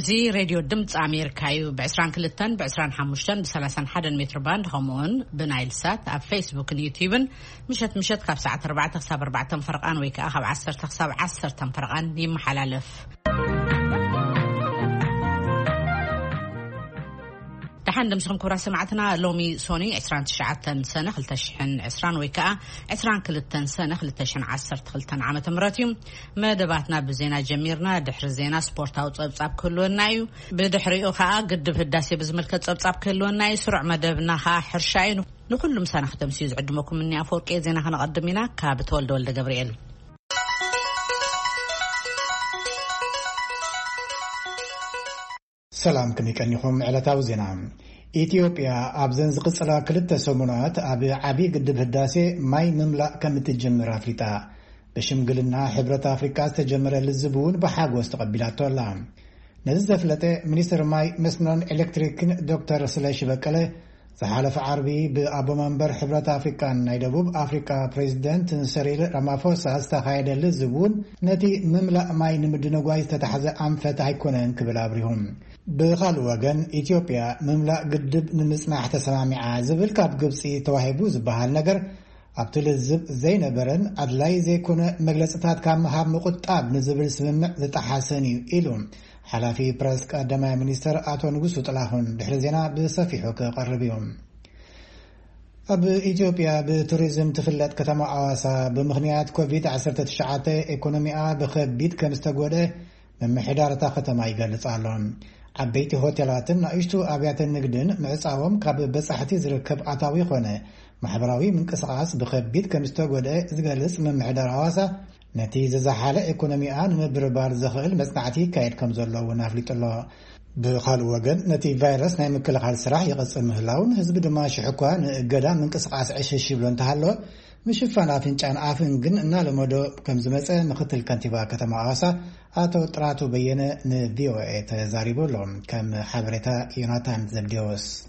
زي راديو دمت أمريكايو بعشران كلتن بعشران حموشتن بسلاسن حدن متر باند همون بنايل سات أب فيسبوك نيوتيوبن مشت كاب ساعة 4 تخساب 4 فرقان ويكا أخب 10 تخساب 10 فرقان يم حلالف تحن مسكم كبرى سمعتنا لومي سوني 29 سنة خلتشحن 20 ويكا 20 كلتن سنة خلتشحن 10 خلتن عام تمراتيوم ما دباتنا بزينا جميرنا دحر زينا سبورتاو صبصاب كله نايو بدحريو خا قدف الداسي بزملكت صبصاب كله نايو سرع مدبنا خا حرشاين لكل مسانه ختم سيز عدمكم مني افورقي زينا خنقدمينا كابتولد ولد جبريل سلام كنيكنيكم على تاوزينا إثيوبيا أبزن زقصلا كلتا سمونات عبي قدب هداسي ماي مملأ كم تجمر أفريقيا بشمقلنا حبرة أفريقيا تجمر للزبون بحاق واستقبلات طولام نزف لتي منيستر ماي مسنون إلكتريك دكتور سلاش بكالي زحالف عربي بأبو منبر حبرة أفريقيا نايدبوب أفريقيا بريزيدنت سيريل رامافوسا استخايد للزبون نتي مملأ ماي نمدنقواي تتحزى أنفت هيكونن كبل أبريهم بغال وغن إثيوبيا مملأ قدب نمسمع تسمامع زبل كاب قبسي تواهبو زبهال نقر أبتل الزب زي نبرن أدلاي زي كون مجلسات كام مهاب مقطاب نزبل سممع زتحاسني إلوم حلافي برسك أدما منيستر آتو نقصو طلاحون بحرزينا بصفيحو كقربيهم أب إثيوبيا بتوريزم تفلت كتما عواسا بمغنيات كوفيد-19 إيكونوميا بخبيت كمستقوده من محدارة ختما يقلص علون عبيتي هوتيلاتن نايشتو أبيات النقدن معصاوم كاب بصحتي زركب عطاوي خونه محبراوي من قصقاس بخبيت كمستقوده زقلص من محدار عواسا نتيجة زحالة إيكونوميا نمبربار زخيل مصنعتي كايد كمزولو ونافليت الله بخال وغن نتي فيروس نايم كل خال سراح يقص المهلاون هزب دماش حكوان قدا من قصقاس عيش بلون تهالو مشفانا فنجان عافن جن إنا لمدو كمزمسة مختل كنتيبا كتما عواسا آتو تراتو بينا نفيو تزاريبو لهم كم حبرتا يوناتان زبديوس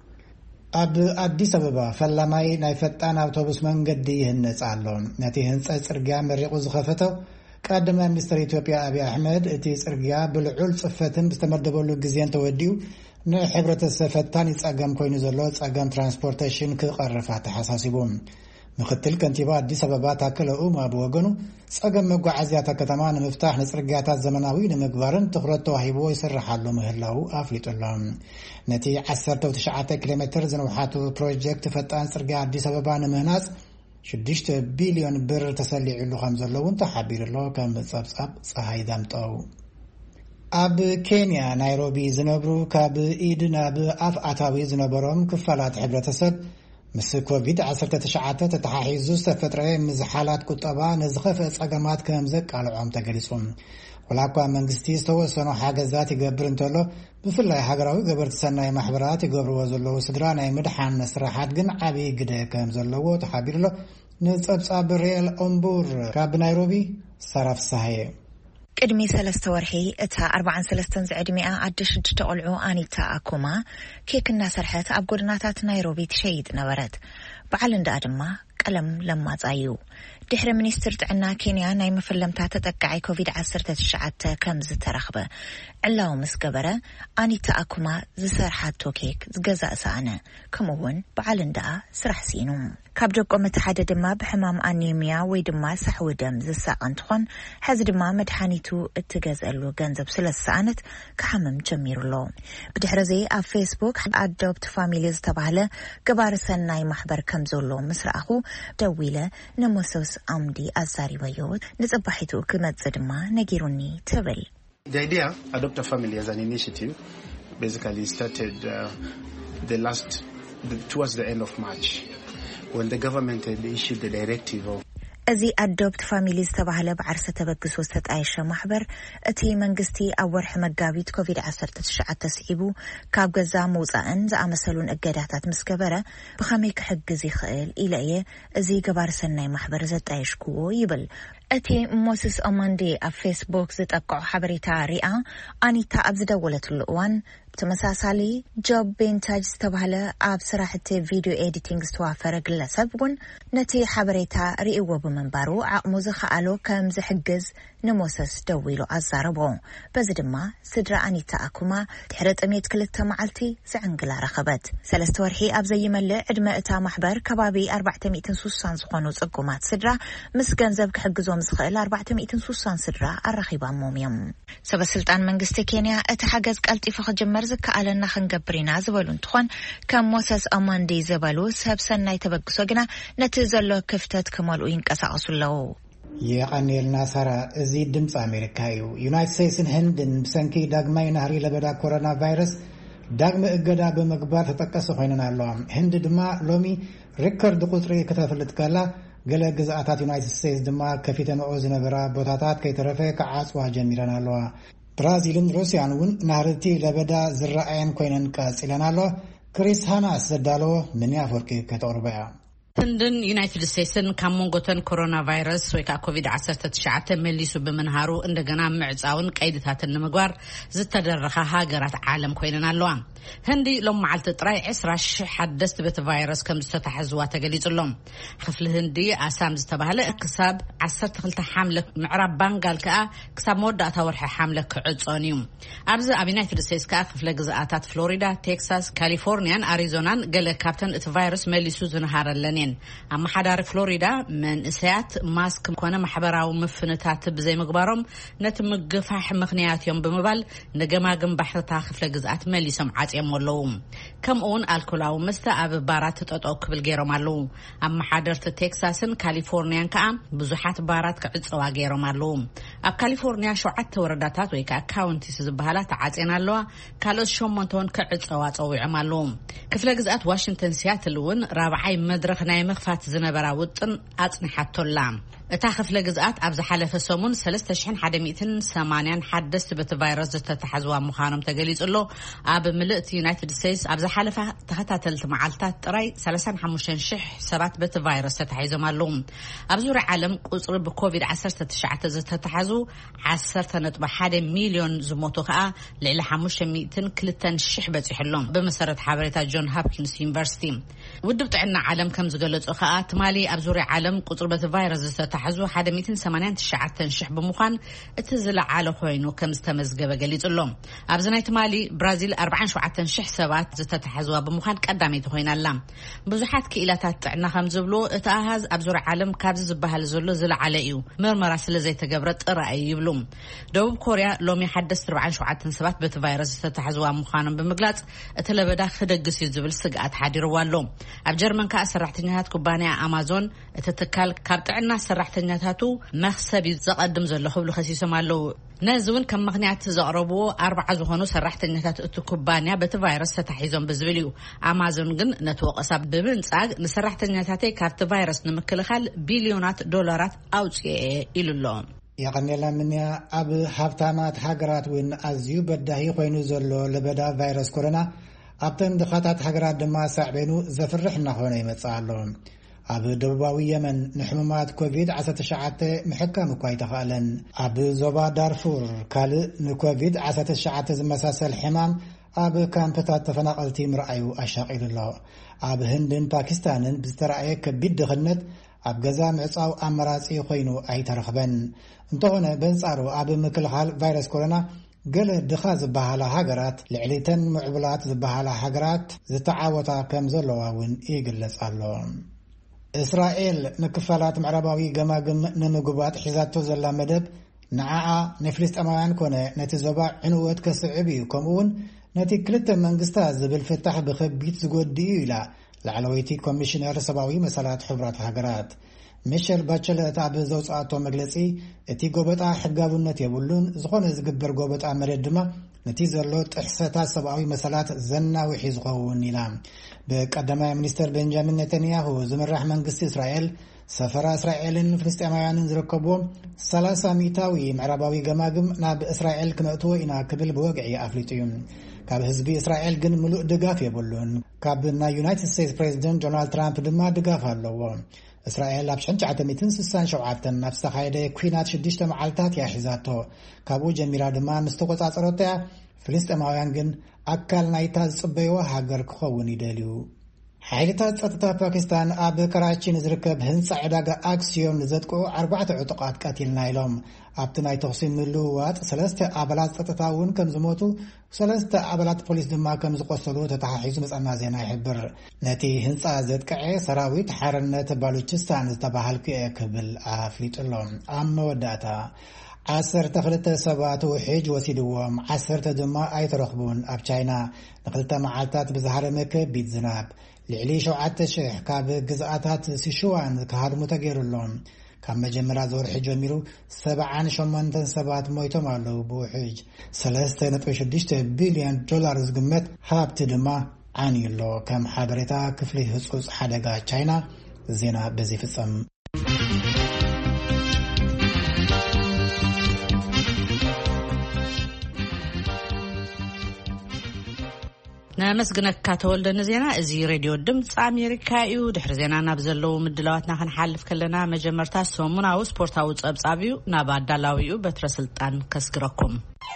أب أديس أبابا فلاماي نايفتان أوتوبوس من قدي هنس علون نتي هنس أسرقيا مريقو زخفتو قدم مستر إثيوبيا أبي أحمد اتي أسرقيا بالعول صفتن بستمردبو له قزيان توديو نحبرة الصفتان يتساقام كوينو زلو يتساقام ترانسبورتيشن كقرفات حساسيبون مختل كنتيبا أديس أبابا تاكلو ما بوغنو ساقام مقوع عزياتا كتمان مفتاح نسرقياتا الزمناوي نمقبارن تخرط توحيبو يسرح اللو مهلاو آفليت اللهم نتي 19 كيلومتر زنوحاتو بروجيكت فتان سرقيا أديس أبابا نمهناس 6 بليون بر تسليع له خمزلون تحبير الله كم بصبصب صهاي دمطو أب كينيا نيروبي زنبرو كاب إيدنا بأف أتاوي زنبروم كفالات حبرتسب مس كوفيد-19 تتحيزو استفترة مزحالات كتابا نزخف اصقامات كمزق على عم تقلصهم ولاكوا منغستي استوسنو حاجزات يقبر انتلو بفلاي حقراوي قبرت سناي محبرات يقبروا زلو سدرانا مدحان نسرحات جن عبي قده كمزلو تحبير له نصبصاب ريال أمبور كاب نيروبي صرف صحيح قدمي 3 ورحي اتا 43 زعدمئة عدش تقلعو آنيتا أكوما كيكنا سرحت أبقودناتات نيروبي تشيد نورت بعلن دادما قلم لما تايو دحر منيستر عنا كينيا ناي مفلمتا تتقعي كوفيد-19 كمز ترخبه علاو مسقبره آنيتا أكوما زسرحاتو كيك زقزاء سانا كمون بعلن دا سرح سينو كابدوكو متحدد ما بحمام أنيميا ويدما سحو دم زساقن تخون حز دما مدحانيتو اتقازلو غنزب 3 ساعات كحمم جميرلو بدحرزي اب فيسبوك أدوبت فاميليز تبعله قبار سناي محبر كمزولو مسرأخو دويلة نموسوس أمدي أزاري ويود نزبحيتو كمت زدما نجيروني تبل. The idea Adopt a Family as an initiative basically started towards the end of March when the government had issued the directive of أزي أدوبت فاميليز تبعله بعرسة تبقسو ستعيشة محبر أتي منقستي أورح مقابيت كوفيد-19 تسعيبو كاب قزا موزاًن زا مسلون أقاداتات مسكبرة بخاميك حق زي خيل إليه أزي قبار سناي محبر زتعيش كوو يبل أتي موسس أماندي أف فيسبوك زتقع حبريتا رئة آنيتا أبزدولة اللقوان ተመሳሳሊ ጆብ ቤንታጅ ዝተባሃለ ኣብ ስራሕቲ ቪድዮ ኤዲቲንግ ዝተዋፈረ ግለሰብ እውን ነቲ ሓበሬታ ርእይዎ ብምንባሩ ዓቕሙ ዝኸኣሎ ከም ዝሕግዝ ንሞሰስ ደው ኢሉ ኣዛረቦ በዚ ድማ ስድራ ኣኒታ ኣኩማ ድሕሪ ጥሜት 2 መዓልቲ ዝዕንግላ ረኸበት 3 ወርሒ ኣብ ዘይመልእ ዕድመ እታ ማሕበር ከባቢ 460 ዝኾኑ ጽጉማት ስድራ ምስ ገንዘብ ክሕግዞም ዝኽእል 460 ስድራ ኣራኺባሞም እዮም ሰበስልጣን መንግስቲ ኬንያ እቲ ሓገዝ ቀልጢፉ ክጅመር ዝከኣለና ክንገብርና ዝበሉ እንትኾን ከም ሞሰስ ኣማንዲ ዝበሉ ሰብ ሰናይ ተበግሶ ግና ነቲ ዘሎ ክፍተት ክመልኡ ይንቀሳቐሱ ኣለዉ የቀኔልና ሳራ እዚ ድምጽ ኣሜሪካ እዩ ዩናይትድ ስቴትስን ህንድን ብሰንኪ ዳግማይ ናህሪ ለበዳ ኮሮና ቫይረስ ዳግመ እገዳ በመግባር ተጠቀሰ ኮይነን ኣለዋ ህንድ ድማ ሎሚ ሪከርድ ቁጥሪ ከተፈልጥ ከላ ገለ ግዛኣታት ዩናይትድ ስቴትስ ድማ ከፊተንኦ ዝነበራ ቦታታት ከይተረፈ ከዓጽዋ ጀሚረን ኣለዋ ብራዚልን ሩስያን እውን ናህርቲ ለበዳ ዝረኣየን ኮይነን ቀጽለን ኣለዋ ክሪስ ሃናስ ዘዳለዎ ምን ያፈርቂ ከተቅርበያ ህንድን ዩናይትድ ስቴትስን ካብ መንጎተን ኮሮና ቫይረስ ወይ ከዓ ኮቪድ-19 መሊሱ ብምንሃሩ እንደገና ምዕጻውን ቀይድታትን ንምግባር ዝተደረኸ ሃገራት ዓለም ኮይነን ኣለዋ ህንዲ ሎም መዓልቲ ጥራይ 20,000 ሓደስቲ በቲ ቫይረስ ከም ዝተታሕዝዋ ተገሊጹሎም ክፍሊ ህንዲ ኣሳም ዝተባሃለ ክሳብ 12 ሓምለ ምዕራብ ባንጋል ከዓ ክሳብ መወዳእታ ወርሒ ሓምለ ክዕጾን እዩ ኣብዚ ኣብ ዩናይትድ ስቴትስ ከዓ ክፍለ ግዛኣታት ፍሎሪዳ ቴክሳስ ካሊፎርኒያን ኣሪዞናን ገለ ካብተን እቲ ቫይረስ መሊሱ ዝንሃረለን ኣመሓዳሪ ፍሎሪዳ መንእሰያት ማስክ ኮነ ማሕበራዊ ምፍንታት ብዘይ ምግባሮም ነቲ ምግፋሕ ምኽንያት እዮም ብምባል ንገማግም ባሕታ ክፍለ ግዛኣት መሊሶም ዓጽዮም ኣለዉ ከምኡውን ኣልኮላዊ መስተ ኣብ ባራት ጠጠው ክብል ገይሮም ኣለዉ ኣመሓደርቲ ቴክሳስን ካሊፎርኒያን ከዓ ብዙሓት ባራት ክዕጽዋ ገይሮም ኣለዉ ኣብ ካሊፎርኒያ 7 ወረዳታት ወይ ከዓ ካውንቲስ ዝበሃላ ተዓጽየን ኣለዋ ካልኦት 8 እውን ክዕጽዋ ፀዊዖም ኣለዉ ክፍለ ግዛኣት ዋሽንግተን ሲያትል እውን ራብዓይ መድረኽ ናይ መኽፋት ዝነበራ ውጥን ኣጽኒሓቶላ እታ ክፍለ ግዛኣት ኣብ ዝሓለፈ ሰሙን 3180 ሓደስቲ በቲ ቫይረስ ዝተታሕዝዋ ምዃኖም ተገሊጹሎ ኣብ ምልእቲ ዩናይትድ ስቴትስ ኣብ ዝሓለፈ ተኸታተልቲ መዓልታት ጥራይ 35,000 ሰባት በቲ ቫይረስ ተታሒዞም ኣለዉ ኣብ ዙርያ ዓለም ቁጽሪ ብኮቪድ-19 ዝተታሕዙ 10.1 ሚልዮን ዝሞቱ ከዓ ልዕሊ 502,000 በፂሕሎም ብመሰረት ሓበሬታ ጆን ሃፕኪንስ ዩኒቨርሲቲ ውድብ ጥዕና ዓለም ከም ዝገለጹ ከዓ ትማሊ ኣብ ዙርያ ዓለም ቁጽሪ በቲ ቫይረስ ዝተታሕዙ 189,000 ብምዃን እቲ ዝለዓለ ኮይኑ ከም ዝተመዝገበ ገሊጹሎም ኣብዚ ናይ ትማሊ ብራዚል 47,000 ሰባት ዝተታሕዝዋ ብምዃን ቀዳመይቲ ኮይናላ ብዙሓት ክኢላታት ጥዕና ከም ዝብሉ እቲ ኣሃዝ ኣብ ዙርያ ዓለም ካብዚ ዝበሃል ዘሎ ዝለዓለ እዩ ምርመራ ስለ ዘይተገብረ ጥራይ ይብሉ ደቡብ ኮርያ ሎሚ ሓደስቲ 47 ሰባት በቲ ቫይረስ ዝተታሕዝዋ ምዃኖም ብምግላጽ እቲ ለበዳ ክደግስ እዩ ዝብል ስግኣት ሓዲርዋ ኣሎ ኣብ ጀርመን ከዓ ሰራሕተኛታት ኩባንያ ኣማዞን እቲ ትካል ካብ ጥዕና ሰራሕተኛታቱ መኽሰብ ዘቐድም ዘሎ ክብሉ ከሲሶም ኣለዉ ነዚ እውን ከም ምኽንያት ዘቕረብዎ 40 ዝኾኑ ሰራሕተኛታት እቲ ኩባንያ በቲ ቫይረስ ተታሒዞም ብዝብል እዩ ኣማዞን ግን ነቲ ወቀሳ ብምንጻግ ንሰራሕተኛታተይ ካብቲ ቫይረስ ንምክልኻል ቢልዮናት ዶላራት ኣውፅአ ኢሉሎ የቀኔላ ምንያ ኣብ ሃብታማት ሃገራት እውን ኣዝዩ በዳሂ ኮይኑ ዘሎ ለበዳ ቫይረስ ኮሮና ኣብተን ድኻታት ሃገራት ድማ ሳዕቤኑ ዘፍርሕ እናኾነ ይመጽእ ኣሎ ኣብ ደቡባዊ የመን ንሕሙማት ኮቪድ-19 ምሕካም እኳ ይተኻእለን ኣብ ዞባ ዳርፉር ካልእ ንኮቪድ-19 ዝመሳሰል ሕማም ኣብ ካምፕታት ተፈናቐልቲ ምርኣዩ ኣሻቒሉ ኣሎ ኣብ ህንድን ፓኪስታንን ብዝተረኣየ ከቢድ ድኽነት ኣብ ገዛ ምዕጻው ኣመራጺ ኮይኑ ኣይተረኽበን እንተኾነ በንጻሩ ኣብ ምክልኻል ቫይረስ ኮሮና ገለ ድኻ ዝበሃላ ሃገራት ልዕሊተን ምዕቡላት ዝበሃላ ሃገራት ዝተዓወታ ከም ዘለዋ እውን ይግለጽ ኣሎ እስራኤል ንክፋላት ምዕራባዊ ገማግም ንምጉባት ሒዛቶ ዘላ መደብ ንዓኣ ንፍልስጤማውያን ኮነ ነቲ ዞባ ዕንወት ከስዕብ እዩ ከምኡውን ነቲ ክልተ መንግስታት ዝብል ፍታሕ ብከቢድ ዝጎድኡ ኢላ ላዕለወይቲ ኮሚሽነር ሰብኣዊ መሰላት ሕብራት ሃገራት ሚሸል ባቸለት ኣብ ዘውፅኣቶ መግለጺ እቲ ጎበጣ ሕጋውነት የብሉን ዝኾነ ዝግበር ጎበጣ መደብ ድማ ነቲ ዘሎ ጥሕሰታት ሰብኣዊ መሰላት ዘናውሒ ዝኸውን ኢላ በቀዳማይ ሚኒስተር ቤንጃሚን ኔታንያሁ ዝምራሕ መንግስቲ እስራኤል ሰፈራ እስራኤልን ፍልስጤማውያንን ዝርከብዎም 30 ሚታዊ ምዕራባዊ ገማግም ናብ እስራኤል ክነእትዎ ኢና ክብል ብወግዒ ኣፍሊጡ እዩ ካብ ህዝቢ እስራኤል ግን ምሉእ ድጋፍ የብሉን ካብ ናይ ዩናይትድ ስቴትስ ፕሬዚደንት ዶናልድ ትራምፕ ድማ ድጋፍ ኣለዎ እስራኤል ኣብ 1967 ናብ ዝተኻየደ ኩናት 6 መዓልታት ያሒዛቶ ካብኡ ጀሚራ ድማ ምስ ተቆጻጸረታ ፍልስጤማውያን ግን ኣካል ናይታ ዝጽበይዋ ሃገር ክኸውን ይደልዩ። ሓይልታት ጸጥታ ፓኪስታን ኣብ ከራቺ ዝርከብ ህንጻ ዕዳጋ ኣክሲዮን ዘጥቁ 4 ዕጡቃት ቀቲልና ኢሎም ኣብቲ ናይ ተኽሲ ምልውዋጥ 3 ኣባላት ጸጥታ እውን ከም ዝሞቱ 3 ኣባላት ፖሊስ ድማ ከም ዝቆሰሉ ተተሓሒዙ መጻና ዜና ይሕብር። ነቲ ህንጻ ዘጥቅዐ ሰራዊት ሓርነት ባሉቺስታን ዝተባሃለ ክብል ኣፍሊጡሎም። ኣብ መወዳእታ 12 ሰባት ውሕጅ ወሲድዎም 10 ድማ ኣይተረኽቡን። ኣብ ቻይና ንኽልተ መዓልታት ብዝሃረመ ከቢድ ዝናብ ልዕሊ 7,000 ካብ ግዝኣታት ሲሹዋን ክሃድሙ ተገይሩሎም። ካብ መጀመርያ ዝወርሒ ጀሚሩ 78 ሰባት ሞይቶም ኣለዉ ብውሕጅ 3.6 ቢልዮን ዶላር ዝግመት ሃብቲ ድማ ዓንዩሎ። ከም ሓበሬታ ክፍሊ ህጹጽ ሓደጋ ቻይና ዜና በዚ ፍጸም። نمسجنك كاتولدن زينا ازي راديو دمص امريكا يو دحر زينا ناب زلو مدلواتنا كنحلف كلنا مجمرتا سوموناو سبورتاو صبصابيو نابا دالاويو بترسلطان كسكركم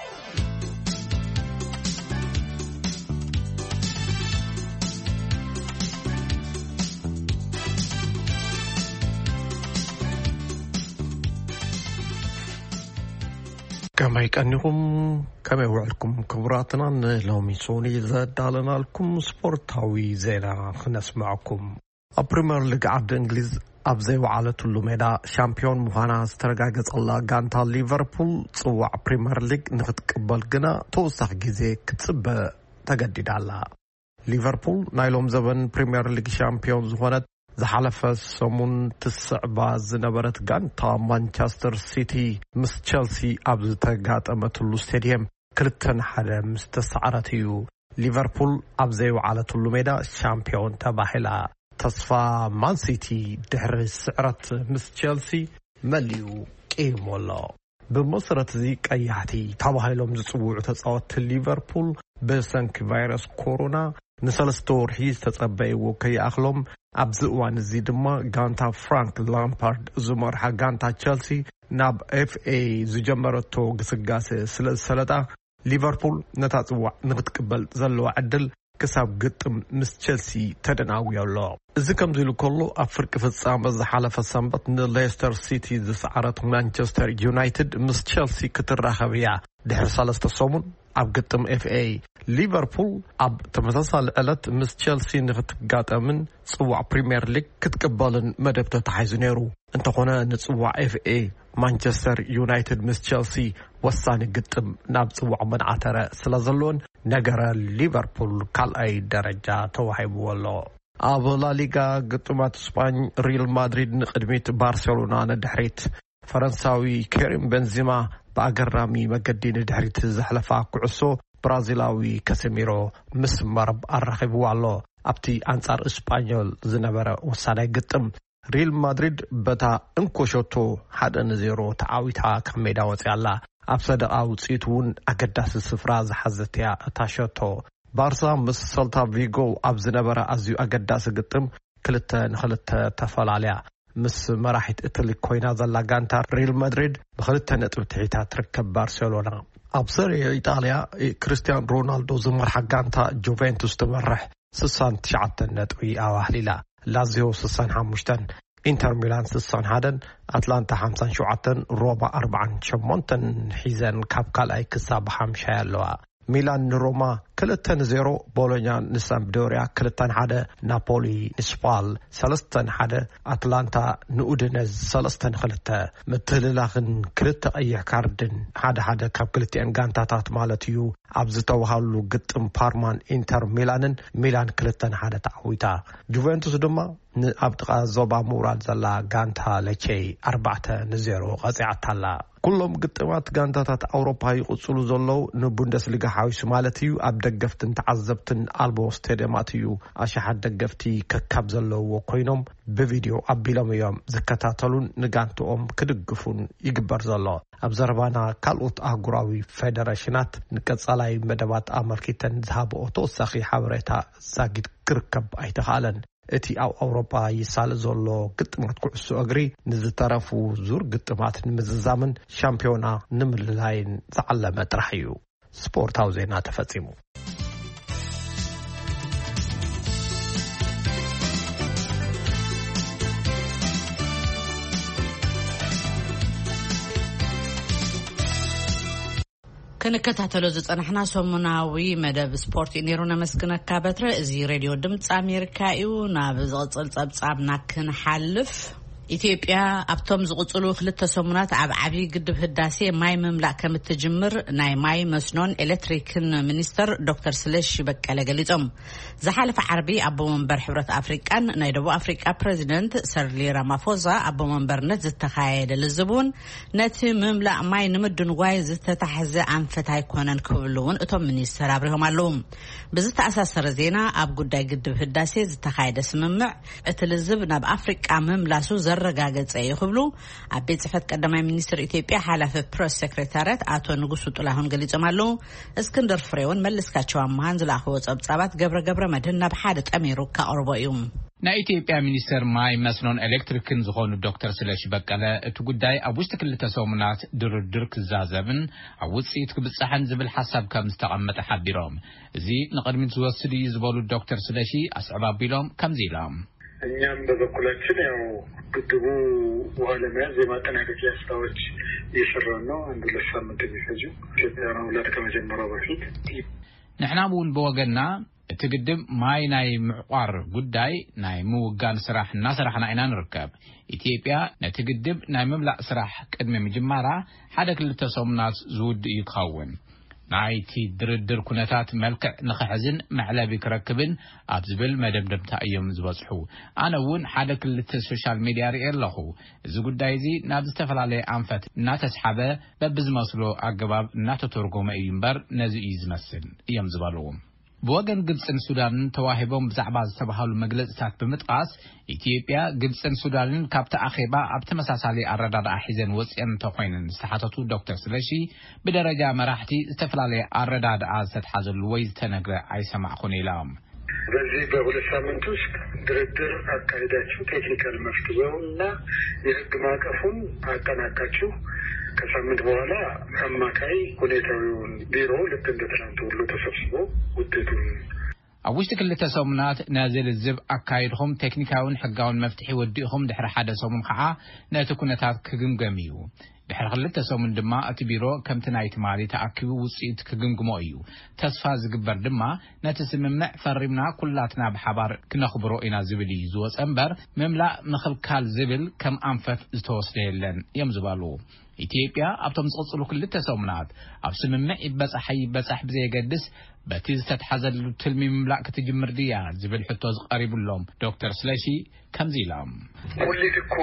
كما يكنكم كما يوعدكم كبراتنا لومي سوني زادالنا لكم سبورتاوي زينا نسمعكم. البريمير ليج عبد انجليز ابزي وعلى ميدا شامبيون مهانا استرغاغص الله غانتا ليفربول صواع بريمير ليج نختقبل غنا توسخ غزي كتصب تجددالا. ليفربول نايلوم زبن بريمير ليج شامبيون زهونت زحلف سمون تسعبا زنبرت غانتا مانشستر سيتي مس تشيلسي ابز تغاطمتلو ستاديوم كلتن حدا مستسعرتيو. ليفربول ابزي وعلى ميدا شامبيون تباهلا تصفى مان سيتي دحر سعرت مس تشيلسي مليو قيمولا بمصرت زي قيحتي تباهلهم زصوع تصاوت ليفربول بسنك فيروس كورونا نسلستور هيز تطبيو كي اخلم ابزوان زي دما غانتا فرانك لامبارد زمرها غانتا تشيلسي ناب اف اي زجمرتو غسغاس سلسلتا ليفربول نتاصوا نتقبل زلو عدل كساب قطم مس تشيلسي تدناويالو اذا كم زيلو كله افرق فصام زحالف السنبت ليستر سيتي زسعرت مانشستر يونايتد مس تشيلسي كترخبيا دحر سالسته سومون اب قطم اف اي ليفربول اب تمثال الات مس تشيلسي نختقاطمن صواع بريمير ليج كتقبلن مدبته تحيزنيرو انت هنا نصواع اف اي مانشستر يونايتد مس تشيلسي وساني قطم ناب صواع منعتره سلازلون نجر ليفربول كال اي درجه توهيبو والله. اب لا ليغا قطمات اسباني ريال مدريد نقدميت برشلونه ندحريت فرنساوي كريم بنزيما باغرامي مقدين دحريت زحلفا كعسو برازيلاوي كاسيميرو مسمرب الرخيب والله ابتي انصار اسبانيول زنبره وساني قطم ريال مدريد بتا انكوشوتو 1-0 تعاويتا كميدا وصيالا ابصدق اوصيتون اقداس السفرا زحزتيا تاشوتو بارسا مس سلتا فيغو ابزنبره ازيو اقداس قطم كلتا تفالاليا مس مراحت اتلي كوينا زلا غانتا ريال مدريد بخلتا نطب تحيتا تركب برشلونه ابصر ايطاليا كريستيانو رونالدو زمرح غانتا جوفنتوس تمرح 69 نطبي اواحليلا لازيو 65 انتر ميلان 61 اتلانتا 57 روما 48 حيزن كابكالاي كساب 50 يالوا ميلان روما 2-0 بولونيا نسامبدوريا 2-1 نابولي نسبال 3-1 اتلانتا نودينيز 3-2 متللاخن كلتا اي كاردن حدا كاب كلتين غانتاتات مالتيو ابزتوهالو قطم بارمان انتر ميلان 2-1 تعويتا جوفنتوس دما ابتقا زوبا مورال زلا غانتا لچي 4-0 قصيعتالا كلهم قطمات غانتاتات اوروبا يقصلو زلو نبوندسليغا حاويس مالتيو دقفتن تعذبتن البو ستاديوماتيو اشحد دقفتي ككاب زلو كوينوم بفيديو ابيلوم يوم زكتاتلون نغانتوم كدغفون يغبر زلو ابزربانا كالوت اغراوي فيدريشنات نقصالاي مدبات امركيتن ذهبو توسخي حبريتا زاغيد كركب ايتخالن اتي او اوروبا يسال زلو قطمات كعسو اغري نزترفو زور قطمات نمززامن شامبيونا نمللاين زعلمه ترحيو ስፖርታዊ ዜና ተፈጺሙ كنكتاتلو زصنحنا سموناوي مدب سبورت نيرونا مسكنك بتر ازي راديو دمص امريكا ايو ناب زقصل صبصابنا كنحلف ኢትዮጵያ ኣብቶም ዝቕጽሉ ክልተ ሰሙናት ኣብ ዓቢ ግድብ ህዳሴ ማይ መምላእ ከም እትጅምር ናይ ማይ መስኖን ኤሌክትሪክን ሚኒስተር ዶክተር ስለሺ በቀለ ገሊጾም ዝሓለፈ ዓርቢ ኣቦ መንበር ሕብረት ኣፍሪቃን ናይ ደቡብ ኣፍሪቃ ፕሬዚደንት ሰርሊ ራማፎዛ ኣቦ መንበርነት ዝተኻየደ ልዝቡን ነቲ መምላእ ማይ ንምድንጓይ ዝተታሕዘ ኣንፈት ኣይኮነን ክብሉውን እቶም ሚኒስተር ኣብርሆም ኣለዉ ብዝተኣሳሰረ ዜና ኣብ ጉዳይ ግድብ ህዳሴ ዝተኻየደ ስምምዕ እቲ ልዝብ ናብ ኣፍሪቃ መምላሱ ረጋገጸ ይኽብሉ አቤት ጽፈት ቀዳማይ ሚኒስትር ኢትዮጵያ ሓላፊ ፕሬስ ሴክሬታሪያት አቶ ንጉሱ ጥላሁን ገሊጾማሉ እስክንድር ፍሬውን መልስካቸው አማን ዝላኽዎ ጸብጻባት ገብረ መድህን ናብ ሓደ ጠሚሩ ካቀርቦዩም ናይ ኢትዮጵያ ሚኒስተር ማይ መስኖን ኤሌክትሪክን ዝኾኑ ዶክተር ስለሺ በቀለ እቲ ጉዳይ ኣብ ውሽጢ ክልተ ሰሙናት ድርድር ክዛዘብን ኣብ ውጽኢት ክብጽሐን ዝብል ሓሳብ ከም ዝተቐመጠ ሓቢሮም እዚ ንቅድሚት ዝወስድ እዩ ዝበሉ ዶክተር ስለሺ አስዕባቢሎም ከምዚ ኢሎም እኛም በበኩላችን ያው ግድቡ ውሃ ለመያዝ የማጠናቀቂያ ስራዎች እየሰራን ነው። አንድ ለሳምንት የሚፈጁ ኢትዮጵያ ሁለት ከመጀመሪያው በፊት ንሕና እውን በወገንና እቲ ግድብ ማይ ናይ ምዕቋር ጉዳይ ናይ ምውጋን ስራሕ እናሰራሕና ኢና ንርከብ ኢትዮጵያ ነቲ ግድብ ናይ መምላእ ስራሕ ቅድሚ ምጅማራ ሓደ ክልተ ሰሙናት ዝውድ እዩ ክኸውን ናይቲ ድርድር ኩነታት መልክዕ ንኽሕዝን መዕለቢ ክረክብን ኣብ ዝብል መደምደምታ እዮም ዝበጽሑ ኣነ እውን ሓደ ክልተ ሶሻል ሚድያ ሪኤ ኣለኹ እዚ ጉዳይ እዚ ናብ ዝተፈላለየ ኣንፈት እናተስሓበ በብዝመስሎ ኣገባብ እናተተርጎመ እዩ እምበር ነዚ እዩ ዝመስል እዮም ዝበልዎ بوغن ግብጽን ሱዳንን ተዋሂቦም ብዛዕባ ዝተባሃሉ መግለጽታት ብምጥቃስ ኢትዮጵያ ግብጽን ሱዳንን ካብታ ኣኼባ ኣብ ተመሳሳሊ ኣረዳድኣ ሒዘን ወጽአን ተኾይነን ዝተሓተቱ ዶክተር ስለሺ ብደረጃ መራሕቲ ዝተፈላለዩ ኣረዳድኣ ዝተሓዘሉ ወይ ዝተነግረ ኣይሰማዕኹን ኢሎም በዚህ በሁለት ሳምንት ውስጥ ድርድር አካሄዳችሁ ቴክኒካል መፍትሄውና የህግ ማዕቀፉን አጠናቃችሁ ከሳምንት በኋላ አማካይ ሁኔታውን ቢሮ ልክ እንደ ትናንት ሁሉ ተሰብስቦ ውጤቱን አውሽት ክልተ ሰሙናት ናዘል ዝብ አካይድኩም ቴክኒካውን ሕጋውን መፍትሒ ወዲእኩም ድሕሪ ሓደ ሰሙን ከዓ ነቲ ኩነታት ክግምገም እዩ ድሕሪ ክልተ ሰሙን ድማ እቲ ቢሮ ከምቲ ናይቲ ማሊ ተኣኪቡ ውጽኢት ክግምግሞ እዩ ተስፋ ዝግበር ድማ ነቲ ስምምዕ ፈሪምና ኩላትና ብሓባር ክነኽብሮ ኢና ዝብል እዩ ዝወፀ እምበር መምላእ ምኽልካል ዝብል ከም ኣንፈት ዝተወስደ የለን እዮም ዝባሉ ኢትዮጵያ ኣብቶም ዝቕጽሉ ክልተ ሰሙናት ኣብ ስምምዕ ይበጻሕ ብዘይገድስ በቲ ዝተተሓዘሉ ትልሚ መምላእ ክትጅምር ድያ ዝብል ሕቶ ዝቀሪቡሎም ዶክተር ስለሺ ከምዚ ኢሎም ሙሊት እኮ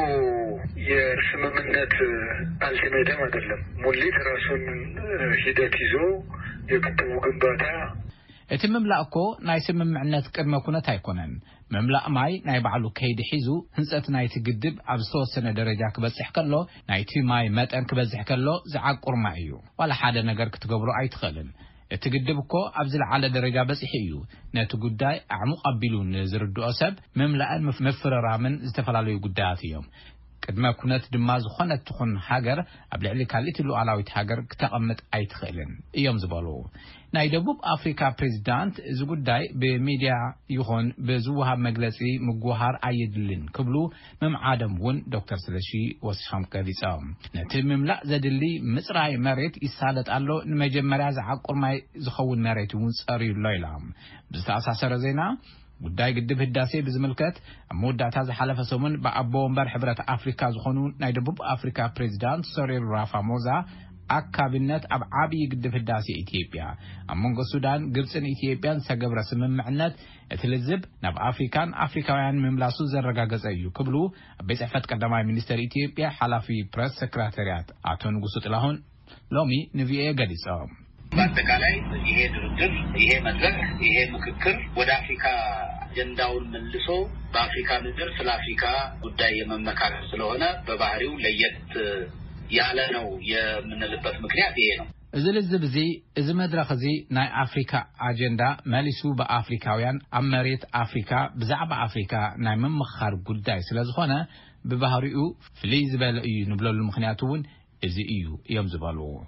የስምምነት አልቲሜተም አይደለም ሙሊት ራሱን ሂደት ይዞ የግድቡ ግንባታ እቲ መምላእ እኮ ናይ ስምምዕነት ቅድመ ኩነት ኣይኮነን መምላእ ማይ ናይ ባዕሉ ከይዲ ሒዙ ህንጸት ናይቲ ግድብ ኣብ ዝተወሰነ ደረጃ ክበጽሕ ከሎ ናይቲ ማይ መጠን ክበጽሕ ከሎ ዝዓቁር ማይ እዩ ዋላ ሓደ ነገር ክትገብሮ ኣይትኽእልን እቲ ግድብ እኮ ኣብ ዝለዓለ ደረጃ በጽሕ እዩ ነቲ ጉዳይ ኣዕሙቕ ኣቢሉ ንዝርድኦ ሰብ መምላእን መፍረራምን ዝተፈላለዩ ጉዳያት እዮም ቅድመ ኩነት ድማ ዝኾነት ትኹን ሃገር ኣብ ልዕሊ ካልእቲ ሉዓላዊት ሃገር ክተቐምጥ ኣይትኽእልን እዮም ዝበሉ ናይ ደቡብ ኣፍሪካ ፕሬዚዳንት እዚ ጉዳይ ብሚድያ ይኹን ብዝውሃብ መግለጺ ምጉሃር ኣይድልን ክብሉ መምዓደም እውን ዶክተር ስለሺ ወሲኾም ገሊጾም ነቲ መምላእ ዘድሊ ምጽራይ መሬት ይሳለጥ ኣሎ ንመጀመርያ ዝዓቁር ማይ ዝኸውን መሬት እውን ጸሪዩሎ ኢሎም ብዝተኣሳሰረ ዜና ጉዳይ ግድብ ህዳሴ ብዝምልከት መወዳእታ ዝሓለፈ ሰሙን በኣቦ ወንበር ሕብረት ኣፍሪካ ዝኾኑ ናይ ደቡብ ኣፍሪካ ፕሬዚዳንት ሶሪል ራማፎዛ አካቢነት ኣብ ዓብይ ግድብ ህዳሴ ኢትዮጵያ ኣብ መንጎ ሱዳን ግብጽን ኢትዮጵያን ዝተገብረ ስምምዕነት እቲ ልዝብ ናብ ኣፍሪካን ኣፍሪካውያን መምላሱ ዘረጋገጸ እዩ ክብሉ ኣብ ቤት ጽሕፈት ቀዳማይ ሚኒስትር ኢትዮጵያ ሓላፊ ፕሬስ ሴክሬታሪያት አቶ ንጉሱ ጥላሁን ሎሚ ንቪኦኤ ገሊጾም በአጠቃላይ ይሄ ድርድር ይሄ መድረክ ይሄ ምክክር ወደ አፍሪካ አጀንዳውን መልሶ በአፍሪካ ምድር ስለ አፍሪካ ጉዳይ የመመካከር ስለሆነ በባህሪው ለየት ያለ ነው የምንልበት ምክንያት ይሄ ነው እዚ ልዝብ እዚ እዚ መድረክ እዚ ናይ አፍሪካ አጀንዳ መልሱ በአፍሪካውያን ኣብ መሬት አፍሪካ ብዛዕባ አፍሪካ ናይ መመኻር ጉዳይ ስለዝኾነ በባህሪው ፍልይ ዝበለ እዩ ንብለሉ ምክንያቱ እውን እዚ እዩ እዮም ዝበልዎ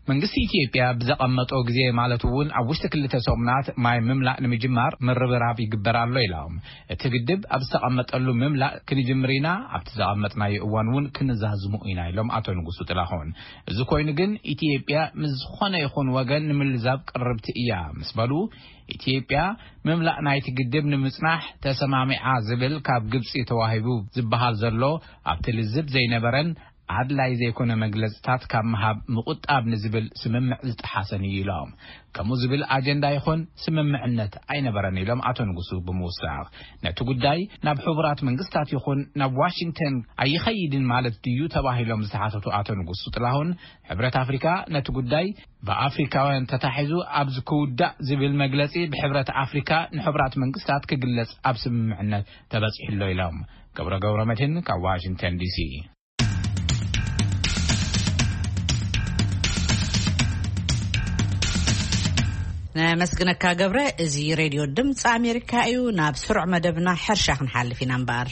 መንግስቲ ኢትዮጵያ ብዘቀመጦ ግዜ ማለትውን ኣብ ውሽጢ ክልተ ሰሙናት ማይ ምምላእ ንምጅማር ምርብራብ ይግበራሎ ኢሎም እቲ ግድብ ኣብ ዝተቀመጠሉ ምምላእ ክንጅምሪና ኣብቲ ዘቀመጥናዮ እዋንውን ክንዛዝሙ ኢና ኢሎም ኣቶ ንጉሱ ጥላሁን እዚ ኮይኑ ግን ኢትዮጵያ ምስ ዝኾነ ይኹን ወገን ንምልዛብ ቅርብቲ እያ ምስ በሉ ኢትዮጵያ ምምላእ ናይቲ ግድብ ንምጽናሕ ተሰማሚዓ ዝብል ካብ ግብጽ ተዋሂቡ ዝበሃል ዘሎ ኣብቲ ልዝብ ዘይነበረን አድላይ ዘይኮነ መግለጽታት ካብ መሃብ ምቁጣብ ንዝብል ስምምዕ ዝተሓሰን ይሎም ከመ ዝብል አጀንዳ ይኹን ስምምዕነት አይነበረን ኢሎም አቶ ንጉሱ ብምውሳኽ ነቲ ጉዳይ ናብ ሕብራት መንግስታት ይኹን ናብ ዋሽንግተን አይኸይድን ማለት ድዩ ተባሂሎም ዝተሓተቱ አቶ ንጉሱ ጥላሁን ሕብረት አፍሪካ ነቲ ጉዳይ በአፍሪካውያን ተታሒዙ ኣብዝ ክውዳእ ዝብል መግለጺ ብሕብረት አፍሪካ ንሕብራት መንግስታት ክግለጽ ኣብ ስምምዕነት ተበጽሒሎ ኢሎም ገብረ መድህን ካብ ዋሽንግተን ዲሲ መስግነካ ገብረ እዚ ሬድዮ ድምጽ አሜሪካ እዩ ናብ ስሩዕ መደብና ሕርሻ ክንሓልፍ ኢና እምበር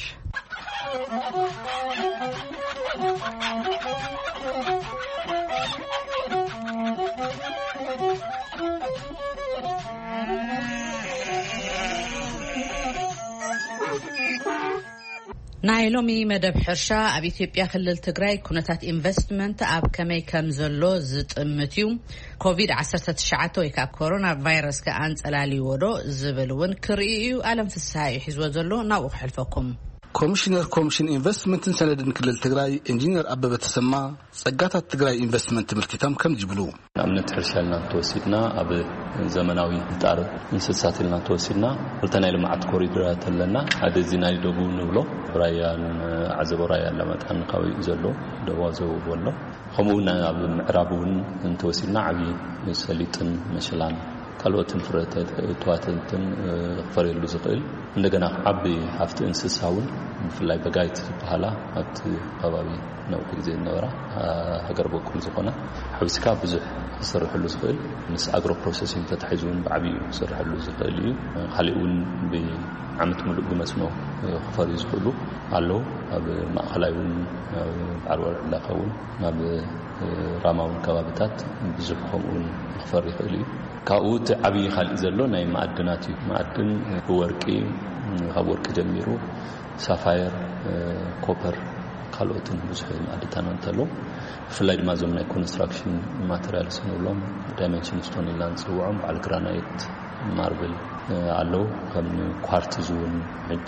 ናይ ሎሚ መደብ ሕርሻ ኣብ ኢትዮጵያ ክልል ትግራይ ኩነታት ኢንቨስትመንት ኣብ ከመይ ከም ዘሎ ዝጥምትዩ ኮቪድ-19 ወይ ከዓ ኮሮና ቫይረስ ከአንጸላልይዎ ዶ ዝብልውን ክርኢዩ ዓለም ፍሳሐ ይሕዝዎ ዘሎ ናብኡ ክሕልፈኩም ኮሚሽን ኢንቨስትመንት ሰነድን ክልል ትግራይ ኢንጂነር አበበ ተሰማ ጸጋታት ትግራይ ኢንቨስትመንት ምልክታም ከም ይብሉ አምነት ሕርሻልና ተወሲድና ኣብ ዘመናዊ ጣር እንስሳትና ተወሲድና ወልተናይ ልማዓት ኮሪደራት ኣለና አደዚና ይደቡ ንብሎ ራያን አዘቦራያ ለማጣን ካዊ ዘሎ ደዋዘው ወሎ ከምኡና ኣብ ምዕራቡን ተወሲድና ዓቢ ሰሊጥን መሽላን ካልኦትን ፍረታት ተዋተንትን ፈረሉ ዝኽእል እንደገና ዓቢ ሃፍቲ እንስሳውን ብፍላይ በጋይት በኋላ አት ከባቢ ነው ግዜ ነውራ ሀገር በኩል ዝኾነ ሕብስካ ብዙሕ ዝሰርሕሉ ዝኽእል ምስ አግሮ ፕሮሰሲንግ ተታሒዙን ብዓቢ ዝሰርሕሉ ዝኽእል እዩ ካሊኡን ብዓመት ሙሉእ ብመስኖ ክፈሪ ዝኽእሉ ኣለው ኣብ ማእኸላይውን ዓርወር ላኸውን ናብ ራማውን ከባቢታት ብዙሕ ከምኡን ክፈሪ ይኽእል እዩ ካብኡ ዓቢ ካልእ ዘሎ ናይ ማዕድናት እዩ ማዕድን ወርቂ ካብ ወርቂ ጀሚሩ ሳፋየር ኮፐር ካልኦትን ብዙሕ ማዕድናት እንተለው ብፍላይ ድማ ዞም ናይ ኮንስትራክሽን ማቴሪያልስ ንብሎም ዳይሜንሽን ስቶን ኢልና ንፅውዖም በዓል ግራናይት ማርብል ኣለው ከም ኳርትዝ እውን ሕጂ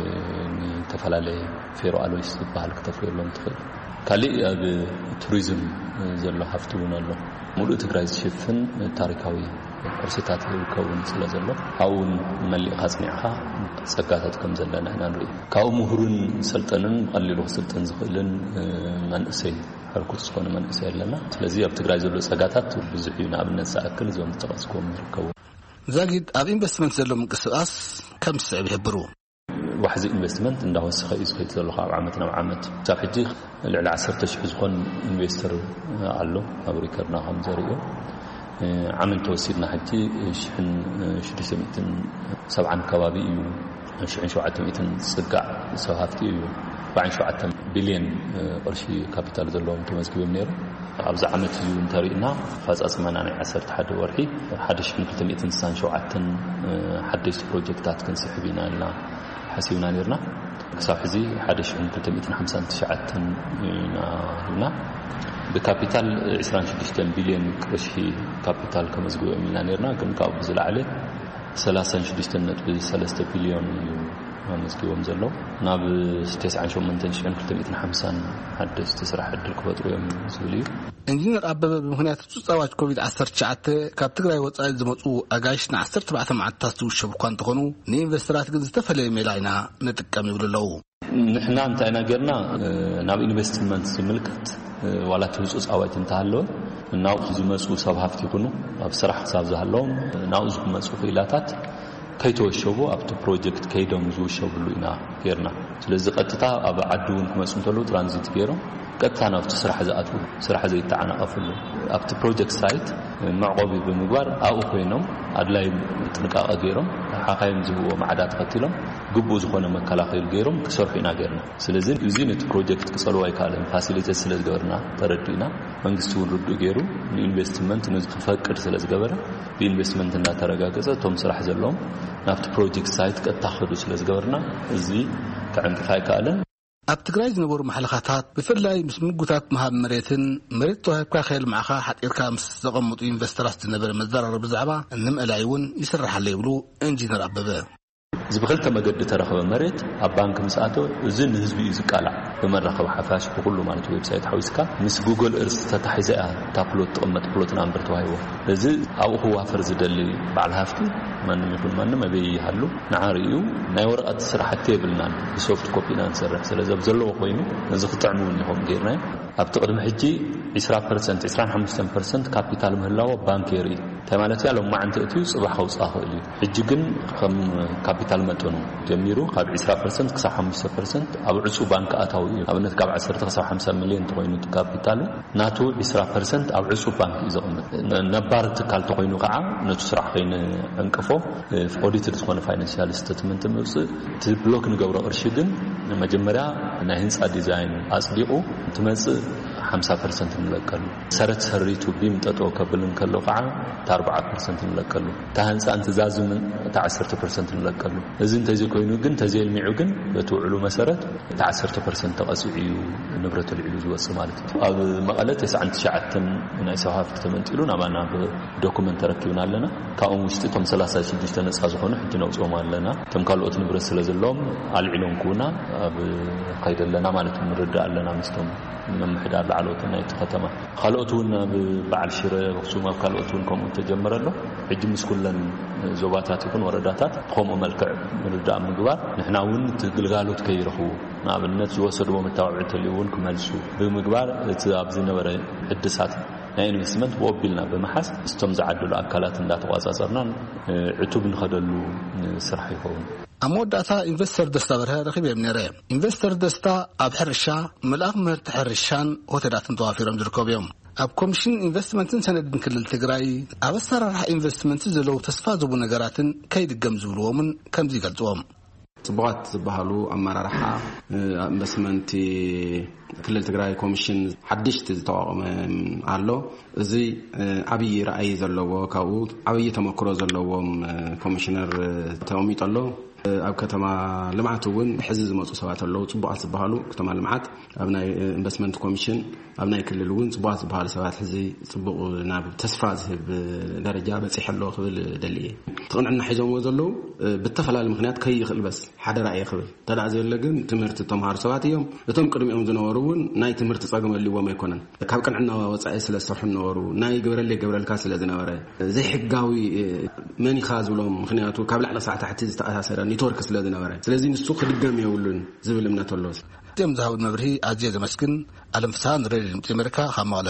ንተፈላለየ ፌሮ አሎይስ ዝበሃል ክተፍርየሎም ትኽእል ካልእ ኣብ ቱሪዝም ዘሎ ሃፍቲ እውን ኣሎ ሙሉእ ትግራይ ዝሽፍን ታሪካዊ ቅርስታት ይርከውን ስለ ዘሎ ኣብኡን መሊእኻ ጽኒዕኻ ጸጋታት ከም ዘለና ኢና ንርኢ ካብኡ ምሁርን ሰልጠንን ቀሊሉ ክስልጠን ዝኽእልን መንእሰይ ሕርኩት ዝኾነ መንእሰይ ኣለና ስለዚ ኣብ ትግራይ ዘሎ ጸጋታት ብዙሕ እዩ ንኣብነት ዝኣክል እዞም ዝጠቐስኩም ይርከቡ ዛጊድ ኣብ ኢንቨስትመንት ዘሎ ምንቅስቓስ ከም ዝስዕብ ይሕብሩ ዋሕዚ ኢንቨስትመንት እንዳወሰኸ እዩ ዝኸይድ ዘሎ ካብ ዓመት ናብ ዓመት ሳብ ሕጂ ልዕሊ 10,000 ዝኾን ኢንቨስተር ኣሎ ኣብ ሪከርድና ከም ዘርእዮ ዓመት ተወሲድና ሕጂ 670 ከባቢ እዩ 700 ጽጋዕ ሰብ ሃፍቲ እዩ 47 ቢልዮን ቅርሺ ካፒታል ዘለዎም ተመዝጊቦም ነይሩ ኣብዚ ዓመት እዩ እንተሪእና ፈጻጽመና ናይ 11 ወርሒ 1297 ሓደሽቲ ፕሮጀክታት ክንስሕብ ኢና ኢልና ሓሲብና ነርና ክሳብ ሕዚ 1259 ኢና በካፒታል 26 ቢልዮን ቅርሺ ካፒታል ከመዝግቦም ኢና ነርና ግን ካብ ዝለዓለ 36.3 ቢልዮን እዩ መዝግቦም ዘሎ ናብ 98250 ሓደሽቲ ስራሕ ዕድል ክፈጥሩ እዮም ዝብል እዩ ኢንጂነር አበበ ብምክንያት ጸዋት ኮቪድ-19 ካብ ትግራይ ወጻኢ ዝመጹ አጋይሽ ን14 መዓልታት ዝውሸቡ እኳ እንትኾኑ ንኢንቨስተራት ግን ዝተፈለየ ሜላ ኢና ንጥቀም ይብሉለው ንሕና እንታይና ገርና ናብ ኢንቨስትመንት ዝምልከት ዋላ ትውፁ ጻዋት እንተሃለወ ናው ዝመጹ ሰብ ሃፍቲ ይኹኑ ኣብ ስራሕ ክሳብ ዝሃለዎም ናው ዝመጹ ኺላታት ከይተወሸቡ ኣብቲ ፕሮጀክት ከይዶም ዝውሸብሉ ኢና ገርና ስለዚ ቀጥታ ኣብ ዓድውን ክመጹ እንተለው ትራንዚት ገይሮም ቀጥታ ናብቲ ስራሕ ዝኣትው ስራሕ ዘይተዓናቀፍሉ ኣብቲ ፕሮጀክት ሳይት معقوبي بمقبار أو كوينهم أدلاي تنقاء غيرهم حقايم زبوه معدات قتلهم قبو زخونا مكالاخيل غيرهم كسرحينا غيرنا سلازين يزينت بروجكت كسلوا يكالم فاسيليتي سلاز غورنا تردينا መንግስቱን ሩዱ ገይሩ ኢንቨስትመንት ንዝክ ፈቅድ ስለዝ ገበረ ኢንቨስትመንት እና ተረጋገጸ ቶም ስራሕ ዘሎም ናፍት ፕሮጀክት ሳይት ቀጣኸዱ ስለዝ ገበርና እዚ ከዕንቅፋይ ካለ ኣብ ትግራይ ዝነበሩ መሐለኻታት ብፍላይ ምስ ምጉታት መሃብ መሬትን መሬት ተዋሂብካ ኸይል ማዕኻ ሓጢርካ ምስ ዘቐምጡ ኢንቨስተራት ዝነበረ መዘራረብ ብዛዕባ ንምዕላይ እውን ይስራሓለ ይብሉ ኢንጂነር አበበ ዝብኸልተ መገዲ ተረኸበ መሬት ኣብ ባንክ ምስኣቶ እዚ ንህዝቢ እዩ ዝቃላዕ በመራኸብ ሓፋሽ ብኩሉ ማለት ዌብሳይት ሓዊስካ ምስ ጉግል እርስ ተታሒዘያ ታፕሎት ተቐመጥ ፕሎትን ኣንበር ተዋሂቦ እዚ ኣብኡ ዋፈር ዝደሊ በዓል ሃፍቲ ማንም ይኹን ማንም ኣበይሃሉ ንዓርዩ ናይ ወረቐት ስራሕቲ የብልናን ብሶፍት ኮፒ ኢና ንሰርሕ ስለዚ ኣብ ዘለዎ ኮይኑ እዚ ክጥዕሙ ይኹም ጌርናዮ ኣብቲ ቅድሚ ሕጂ 20% 25% ካፒታል ምህላዎ ባንክ የርኢ እንታይ ማለት እዩ ሎም ማዓንቲ እትዩ ጽባሕ ከውፃእ ክእል እዩ ሕጂ ግን ከም ካፒታል መጠኑ ጀሚሩ ካብ 20% ክሳብ 5% ኣብ ዕፁ ባንክ ኣታዊ እዩ ኣብነት ካብ 10 ክሳብ 50 ሚልዮን ተኮይኑ ካፒታል ናቱ 20% ኣብ ዕፁ ባንክ እዩ ዝቕመጥ ነባር ትካል ተኮይኑ ከዓ ነቱ ስራሕ ኮይኑ እንቅፎ ኦዲትድ ዝኾነ ፋይናንሻል ስቴትመንት ምውፅእ እቲ ብሎክ ንገብሮ ቅርሺ ግን መጀመርያ ናይ ህንፃ ዲዛይን ኣጽዲቑ ትመጽእ 50% ንለቀሉ ሰረት ሰሪቱ ቢም ጠጦ ከብልን ከሎ ከዓ 4% ንለቀሉ ታህንፃ እንትዛዝም 10% ንለቀሉ እዚ እንተዚ ኮይኑ ግን ተዘልሚዑ ግን በትውዕሉ መሰረት 10% ተቐጽዑ ንብረት ልዕሉ ዝወጽእ ማለት እዩ ኣብ መቐለ 99 ናይ ሰው ሃፍቲ ተመንጢሉ ናባና በዶኩመንት ተረኪብና ኣለና ካብኦም ውሽጢ ቶም 36 ነፃ ዝኾኑ ሕጂ ነውፅኦም ኣለና ቶም ካልኦት ንብረት ስለዘለዎም ኣልዒሎም ኩና ኣብ ከይደለና ማለት ንርዳእ ኣለና ምስቶም መምሕዳር ላዕለዎት ናይቲ ከተማ ካልኦት እውን በዓል ሽረ ኣክሱም ኣብ ካልኦት እውን ከምኡ ተጀመረሎ ሕጂ ምስ ኩለን ዞባታት ይኹን ወረዳታት ከምኡ መልክዕ ምርዳእ ምግባር ንሕና እውን ትግልጋሎት ከይረኽቡ ንኣብነት ዝወሰድዎ መታወቂያ ተልዩውን ክመልሱ ብምግባር እቲ ኣብ ዝነበረ ሕድሳት ናይ ኢንቨስትመንት ወቢልና በመሓስ ስቶም ዝዓደሉ ኣካላት እንዳተቋጻጸርና ዕቱብ ንኸደሉ ስራሕ ይኸውን ኣሞዳታ ኢንቨስተር ደስታ በርሀ ረኺበም ነይረ ኢንቨስተር ደስታ ኣብ ሕርሻ መልኣኽ ምህርቲ ሕርሻን ሆቴላትን ተዋፊሮም ዝርከቡ እዮም ኣብ ኮሚሽን ኢንቨስትመንትን ሰነድን ክልል ትግራይ ኣብ ኣሰራርሓ ኢንቨስትመንት ዘለው ተስፋ ዝቡ ነገራትን ከይድገም ዝብልዎምን ከምዚ ይገልጽዎም ጽቡቓት ዝበሃሉ ኣመራርሓ ኢንቨስትመንት ክልል ትግራይ ኮሚሽን ሓድሽቲ ዝተዋቐመ ኣሎ እዚ ዓብይ ራእይ ዘለዎ ካብኡ ዓብይ ተመክሮ ዘለዎም ኮሚሽነር ተቐሚጡ ኣሎ ኣብ ከተማ ልምዓት እውን ሕዚ ዝመጹ ሰባት ኣለዉ ጽቡቓት ዝበሃሉ ከተማ ልምዓት ኣብ ናይ ኢንቨስትመንት ኮሚሽን ኣብ ናይ ክልል እውን ጽቡቓት ዝበሃሉ ሰባት ሕዚ ጽቡቕ ናብ ተስፋ ዝህብ ደረጃ በፂሐሎ ክብል ደልየ ትቕንዕና ሒዞምዎ ዘለዉ ብተፈላለዩ ምክንያት ከይኽእል በስ ሓደ ራእይ ክብል ተዳእ ዘለ ግን ትምህርቲ ተምሃሩ ሰባት እዮም እቶም ቅድሚኦም ዝነበሩ እውን ናይ ትምህርቲ ፀገመልዎም ኣይኮነን ካብ ቅንዕና ወፃኢ ስለ ዝሰርሑ ነበሩ ናይ ገብረልካ ስለ ዝነበረ ዘይሕጋዊ መኒኻ ዝብሎም ምክንያቱ ካብ ላዕለ ሰዓት ታሕቲ ዝተኣሳሰረ ኔትወርክ ስለ ዝነበረ ስለዚ ንሱ ክድገም የብሉን ዝብል እምነት ኣሎ እቶም ዝሃቡ መብርሂ ኣዝየ ዘመስግን ኣለም ፍስሓን ሬድዮ ድምፂ ኣሜሪካ ካብ መቐለ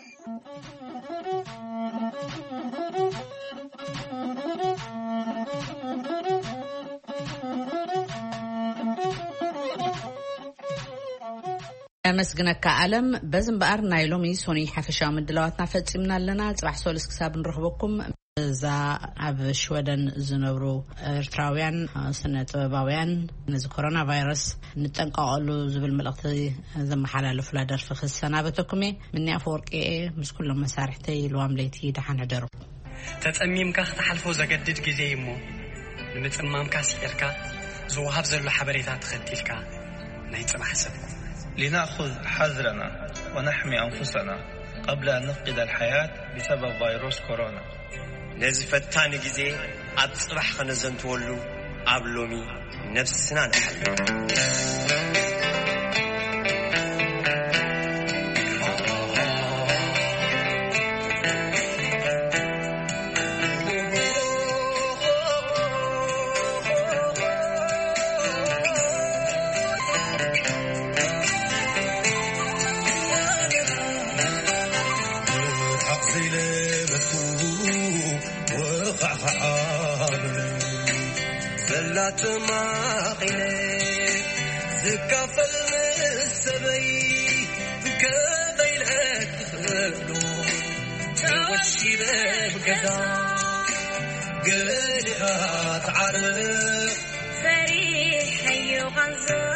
مسجنك عالم بزن بقر نايلومي سوني حفشة من دلواتنا فتسمنا لنا صباح سولس كساب نرهبكم ذا عب شودن زنورو ارتراويان سنة باويان نز كورونا فيروس نتنقلوا زبل ملقتي زم حلال فلادر في السنة بتكمي مني أفورك مش كل مسارحتي الوامليتي دحين عدرو تتأميم كخ تحلفو زجدد جزيمو نمتأمم كاسيركا زوهاب زلو حبريتات ختيلكا نيتسمع حسبكم لنأخذ حذرنا ونحمي أنفسنا قبل أن نفقد الحياة بسبب فيروس كورونا نزف الثاني جزء أتصبح خنزن تولو أبلومي نفسنا نحن وشي بقدا قلقات عرق فريح حي وغنزة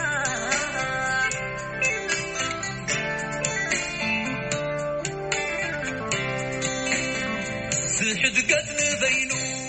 سحد قد نبينو